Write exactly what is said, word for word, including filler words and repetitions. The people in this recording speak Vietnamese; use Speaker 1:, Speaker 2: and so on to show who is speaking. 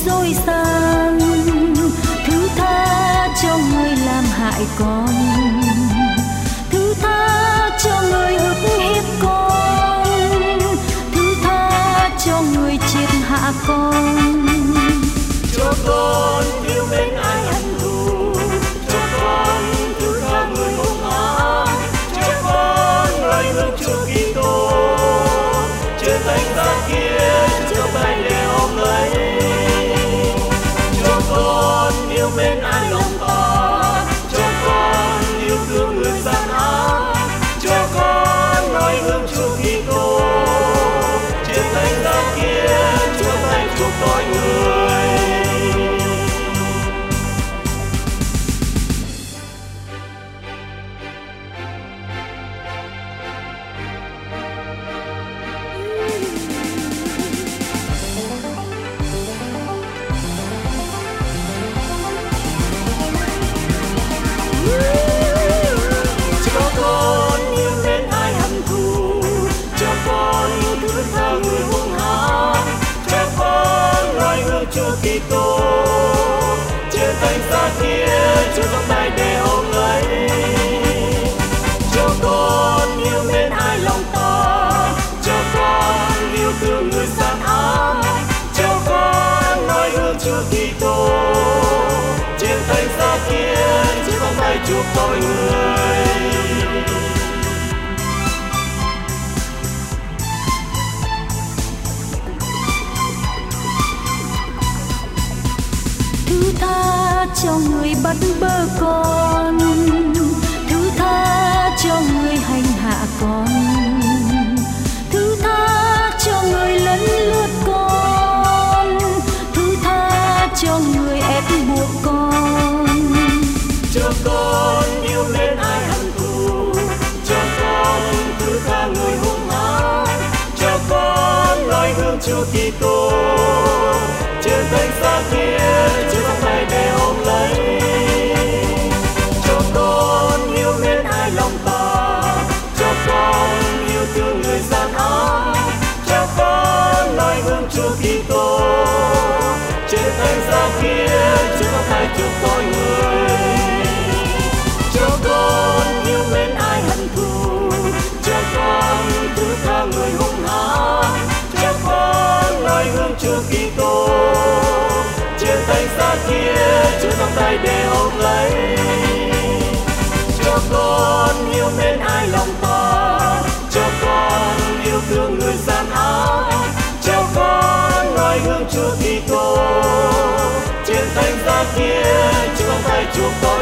Speaker 1: dối gian, thứ tha cho người làm hại con, thứ tha cho người ức hiếp con, thứ tha cho người triệt hạ con.
Speaker 2: Cho con yêu mến ai hận thù, cho con thứ tha người hung hãn, cho con noi gương Chúa Kitô, trên thánh giá kia trong tay để ôm lấy. Cho con yêu mến ai lòng ta, cho con yêu thương người gian ác, cho con noi gương Chúa Kitô, trên thánh giá kia trong tay chúc mọi người. Cho con yêu mến ai hận thù, cho con thứ tha người hung hãn, cho con noi gương Chúa Kitô, trên thánh giá kia Chúa trong tay để ôm lấy. Cho con yêu mến ai lòng ta, cho con yêu thương người gian ác, cho con noi gương Chúa Kitô, trên thánh giá kia Chúa trong tay chúc mọi người.
Speaker 1: Thứ tha cho người bắt bớ con, thứ tha cho người hành hạ con, thứ tha cho người lấn lướt con, thứ tha cho người ép buộc con.
Speaker 2: Cho con yêu mến ai hận thù, cho con thứ tha người hung hãn, cho con noi gương Chúa Kitô, trên thánh giá kia Chúa trong tay để ôm lấy. Cho con yêu mến ai lòng ta, cho con yêu thương người gian ác, cho con noi gương Chúa Kitô, trên thánh giá kia Chúa trong tay chúc mọi người. Cho con yêu mến ai hận thù, cho con thứ tha người hung hãn, cho con noi gương Chúa Kitô, trên thánh giá kia Chúa trong tay để ôm lấy. Cho con yêu mến ai lòng ta, cho con yêu thương người gian ác, cho con noi gương Chúa Kitô, trên thánh giá kia Chúa trong tay chúc con.